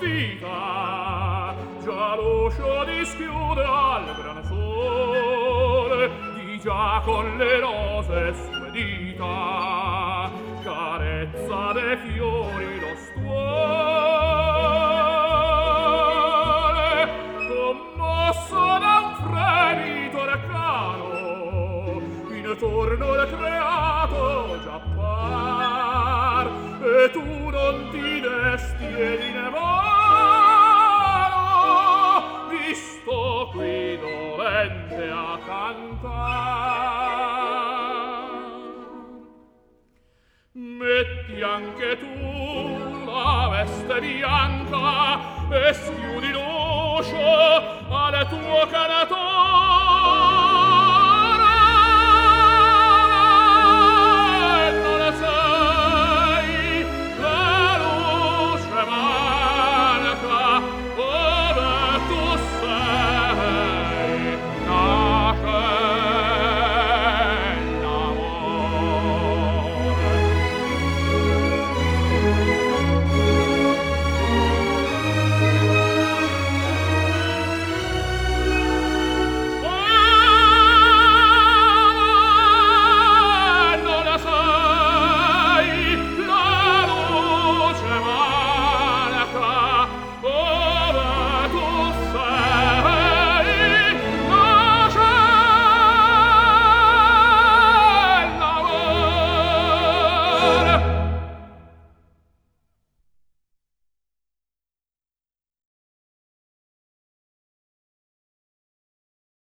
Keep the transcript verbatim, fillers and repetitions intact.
vita, già l'uscio dischiude al gran sole, di già con le rose sue dita, carezza dei fiori lo stuole, commosso da un fremito arcano, intorno al creato già par, e tu non ti desti ed in vano, visto qui dolente a cantar. Metti anche tu la veste bianca e schiudi l'uscio al tuo canato